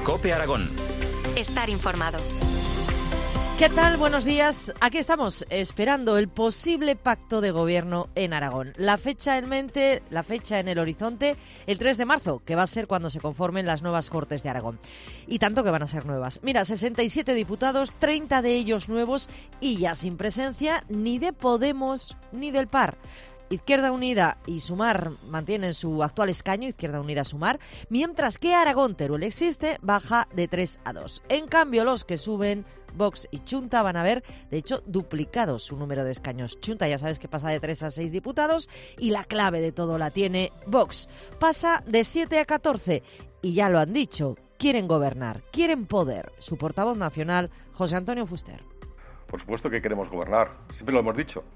COPE Aragón. Estar informado. ¿Qué tal? Buenos días. Aquí estamos esperando el posible pacto de gobierno en Aragón. La fecha en mente, la fecha en el horizonte, el 3 de marzo, que va a ser cuando se conformen las nuevas Cortes de Aragón. Y tanto que van a ser nuevas. Mira, 67 diputados, 30 de ellos nuevos y ya sin presencia ni de Podemos ni del PAR. Izquierda Unida y Sumar mantienen su actual escaño, Izquierda Unida Sumar, mientras que Aragón Teruel existe baja de 3 a 2. En cambio, los que suben, Vox y Chunta, van a ver, de hecho, duplicado su número de escaños. Chunta ya sabes que pasa de 3 a 6 diputados y la clave de todo la tiene Vox. Pasa de 7 a 14 y ya lo han dicho, quieren gobernar, quieren poder. Su portavoz nacional, José Antonio Fuster. Por supuesto que queremos gobernar, siempre lo hemos dicho.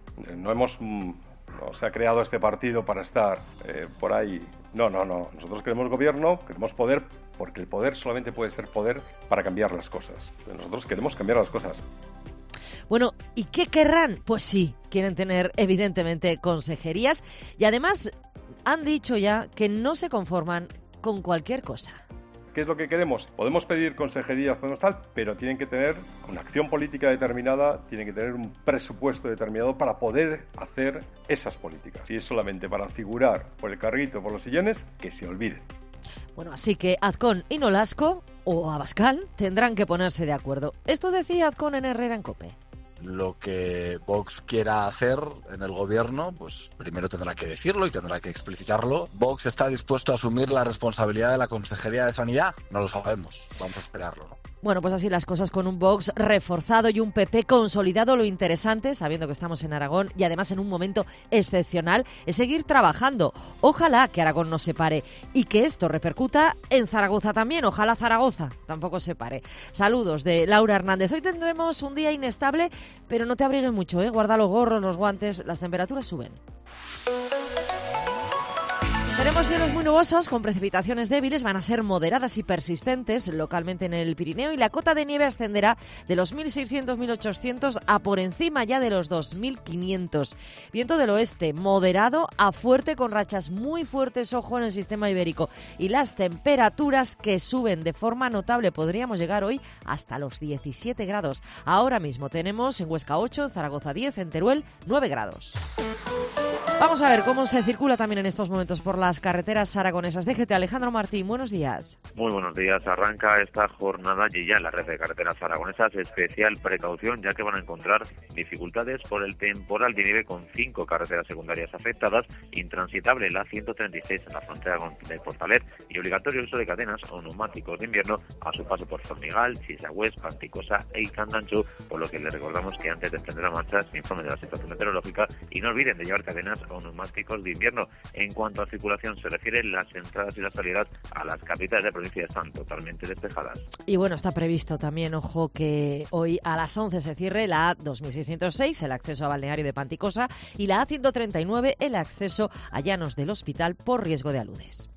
No se ha creado este partido para estar por ahí. No. Nosotros queremos gobierno, queremos poder, porque el poder solamente puede ser poder para cambiar las cosas. Nosotros queremos cambiar las cosas. Bueno, ¿y qué querrán? Pues sí, quieren tener evidentemente consejerías y además han dicho ya que no se conforman con cualquier cosa. ¿Qué es lo que queremos? Podemos pedir consejerías, podemos tal, pero tienen que tener una acción política determinada, tienen que tener un presupuesto determinado para poder hacer esas políticas. Si es solamente para figurar por el carrito, por los sillones, que se olvide. Bueno, así que Azcón y Nolasco, o Abascal, tendrán que ponerse de acuerdo. Esto decía Azcón en Herrera en COPE. Lo que Vox quiera hacer en el gobierno, pues primero tendrá que decirlo y tendrá que explicitarlo. ¿Vox está dispuesto a asumir la responsabilidad de la Consejería de Sanidad? No lo sabemos, vamos a esperarlo, ¿no? Bueno, pues así las cosas con un Vox reforzado y un PP consolidado. Lo interesante, sabiendo que estamos en Aragón y además en un momento excepcional, es seguir trabajando. Ojalá que Aragón no se pare y que esto repercuta en Zaragoza también. Ojalá Zaragoza tampoco se pare. Saludos de Laura Hernández. Hoy tendremos un día inestable, pero no te abrigues mucho, ¿eh? Guarda los gorros, los guantes, las temperaturas suben. Tenemos cielos muy nubosos con precipitaciones débiles, van a ser moderadas y persistentes localmente en el Pirineo y la cota de nieve ascenderá de los 1.600-1.800 a por encima ya de los 2.500. Viento del oeste, moderado a fuerte con rachas muy fuertes, ojo, en el sistema ibérico. Y las temperaturas que suben de forma notable, podríamos llegar hoy hasta los 17 grados. Ahora mismo tenemos en Huesca 8, en Zaragoza 10, en Teruel 9 grados. Vamos a ver cómo se circula también en estos momentos por las carreteras aragonesas. Déjete, Alejandro Martín, buenos días. Muy buenos días. Arranca esta jornada y ya en la red de carreteras aragonesas especial precaución, ya que van a encontrar dificultades por el temporal de nieve con 5 carreteras secundarias afectadas, intransitable la 136 en la frontera de Portalet y obligatorio uso de cadenas o neumáticos de invierno a su paso por Formigal, Chisagüés, Panticosa e Candanchú, por lo que les recordamos que antes de emprender la marcha se informe de la situación meteorológica y no olviden de llevar cadenas o neumáticos de invierno. En cuanto a circulación se refiere, las entradas y las salidas a las capitales de provincia están totalmente despejadas. Y bueno, está previsto también, ojo, que hoy a las 11 se cierre la A2606, el acceso a Balneario de Panticosa, y la A139, el acceso a Llanos del Hospital por riesgo de aludes.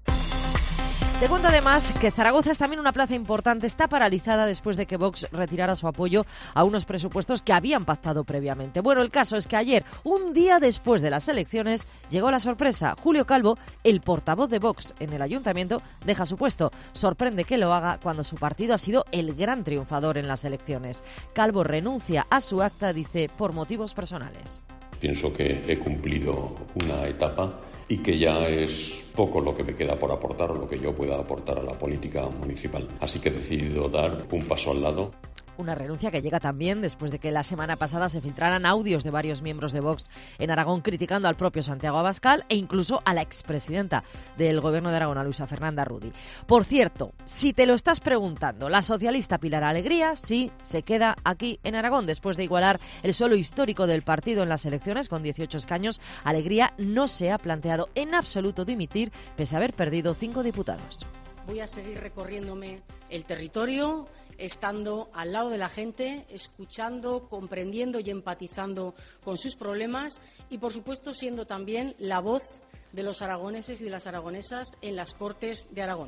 Te cuento además que Zaragoza es también una plaza importante, está paralizada después de que Vox retirara su apoyo a unos presupuestos que habían pactado previamente. Bueno, el caso es que ayer, un día después de las elecciones, llegó la sorpresa. Julio Calvo, el portavoz de Vox en el ayuntamiento, deja su puesto. Sorprende que lo haga cuando su partido ha sido el gran triunfador en las elecciones. Calvo renuncia a su acta, dice, por motivos personales. Pienso que he cumplido una etapa y que ya es poco lo que me queda por aportar o lo que yo pueda aportar a la política municipal. Así que he decidido dar un paso al lado. Una renuncia que llega también después de que la semana pasada se filtraran audios de varios miembros de Vox en Aragón criticando al propio Santiago Abascal e incluso a la expresidenta del Gobierno de Aragón, a Luisa Fernanda Rudi. Por cierto, si te lo estás preguntando, la socialista Pilar Alegría sí se queda aquí en Aragón. Después de igualar el suelo histórico del partido en las elecciones con 18 escaños, Alegría no se ha planteado en absoluto dimitir pese a haber perdido 5 diputados. Voy a seguir recorriéndome el territorio, estando al lado de la gente, escuchando, comprendiendo y empatizando con sus problemas y, por supuesto, siendo también la voz de los aragoneses y de las aragonesas en las Cortes de Aragón.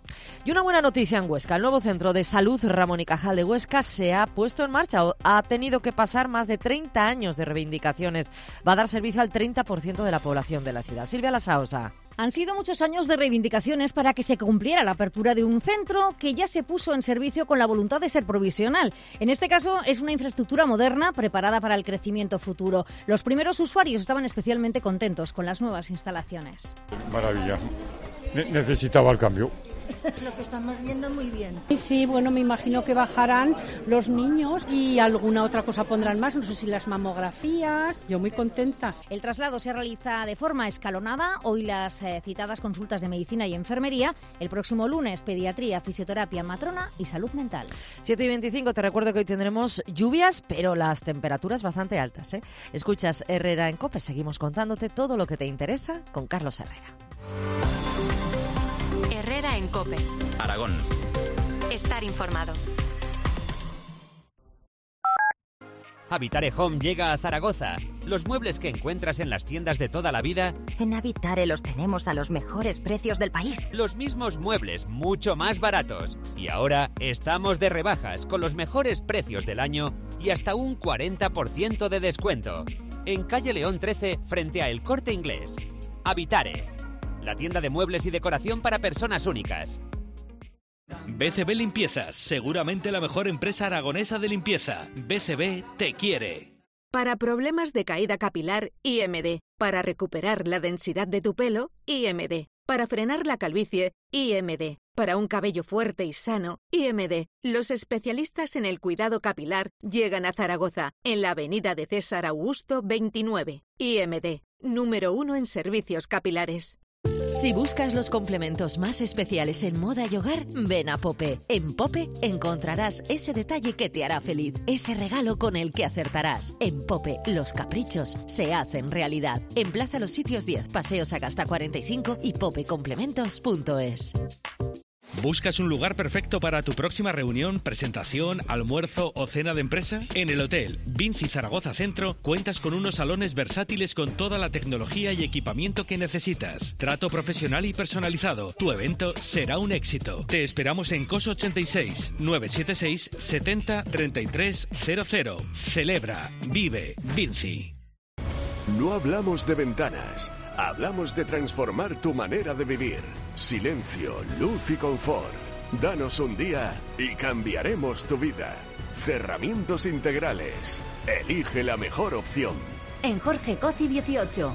Y una buena noticia en Huesca. El nuevo centro de salud Ramón y Cajal de Huesca se ha puesto en marcha. Ha tenido que pasar más de 30 años de reivindicaciones. Va a dar servicio al 30% de la población de la ciudad. Silvia Lasaosa. Han sido muchos años de reivindicaciones para que se cumpliera la apertura de un centro que ya se puso en servicio con la voluntad de ser provisional. En este caso es una infraestructura moderna preparada para el crecimiento futuro. Los primeros usuarios estaban especialmente contentos con las nuevas instalaciones. Maravilla. Necesitaba el cambio. Lo que estamos viendo muy bien. Sí, bueno, me imagino que bajarán los niños y alguna otra cosa pondrán más, no sé si las mamografías. Yo muy contenta. El traslado se realiza de forma escalonada. Hoy las citadas consultas de medicina y enfermería. El próximo lunes, pediatría, fisioterapia, matrona y salud mental. 7:25, te recuerdo que hoy tendremos lluvias, pero las temperaturas bastante altas, ¿eh? Escuchas Herrera en COPE. Seguimos contándote todo lo que te interesa con Carlos Herrera. Herrera en COPE. Aragón. Estar informado. Habitare Home llega a Zaragoza. Los muebles que encuentras en las tiendas de toda la vida, en Habitare los tenemos a los mejores precios del país. Los mismos muebles, mucho más baratos. Y ahora estamos de rebajas con los mejores precios del año y hasta un 40% de descuento. En calle León 13, frente a El Corte Inglés. Habitare, la tienda de muebles y decoración para personas únicas. BCB Limpiezas, seguramente la mejor empresa aragonesa de limpieza. BCB te quiere. Para problemas de caída capilar, IMD. Para recuperar la densidad de tu pelo, IMD. Para frenar la calvicie, IMD. Para un cabello fuerte y sano, IMD. Los especialistas en el cuidado capilar llegan a Zaragoza, en la avenida de César Augusto 29. IMD, número 1 en servicios capilares. Si buscas los complementos más especiales en moda y hogar, ven a Pope. En Pope encontrarás ese detalle que te hará feliz, ese regalo con el que acertarás. En Pope, los caprichos se hacen realidad. En Plaza Los Sitios 10, Paseo Sagasta 45 y popecomplementos.es. ¿Buscas un lugar perfecto para tu próxima reunión, presentación, almuerzo o cena de empresa? En el Hotel Vinci Zaragoza Centro cuentas con unos salones versátiles con toda la tecnología y equipamiento que necesitas. Trato profesional y personalizado. Tu evento será un éxito. Te esperamos en COS 86 976 70 33 00. Celebra, vive, Vinci. No hablamos de ventanas, hablamos de transformar tu manera de vivir. Silencio, luz y confort. Danos un día y cambiaremos tu vida. Cerramientos integrales. Elige la mejor opción. En Jorge Coci 18.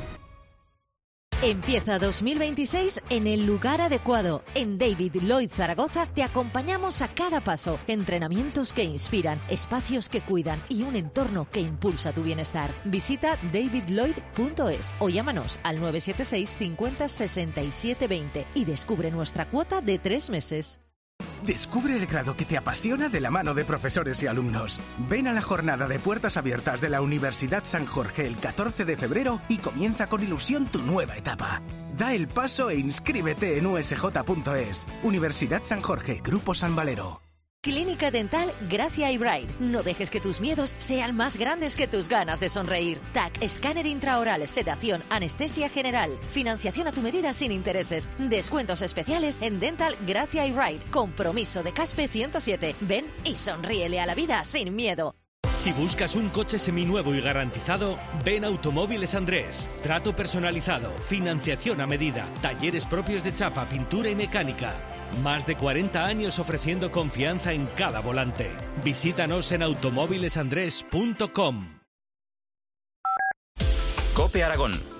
Empieza 2026 en el lugar adecuado. En David Lloyd Zaragoza te acompañamos a cada paso. Entrenamientos que inspiran, espacios que cuidan y un entorno que impulsa tu bienestar. Visita davidlloyd.es o llámanos al 976 50 67 20 y descubre nuestra cuota de 3 meses. Descubre el grado que te apasiona de la mano de profesores y alumnos. Ven a la jornada de puertas abiertas de la Universidad San Jorge el 14 de febrero y comienza con ilusión tu nueva etapa. Da el paso e inscríbete en usj.es. Universidad San Jorge, Grupo San Valero. Clínica Dental Gracia Eyebright. No dejes que tus miedos sean más grandes que tus ganas de sonreír. TAC, escáner intraoral, sedación, anestesia general. Financiación a tu medida sin intereses. Descuentos especiales en Dental Gracia Eyebright. Compromiso de CASPE 107. Ven y sonríele a la vida sin miedo. Si buscas un coche seminuevo y garantizado, ven a Automóviles Andrés. Trato personalizado, financiación a medida, talleres propios de chapa, pintura y mecánica. Más de 40 años ofreciendo confianza en cada volante. Visítanos en automóvilesandrés.com. COPE Aragón.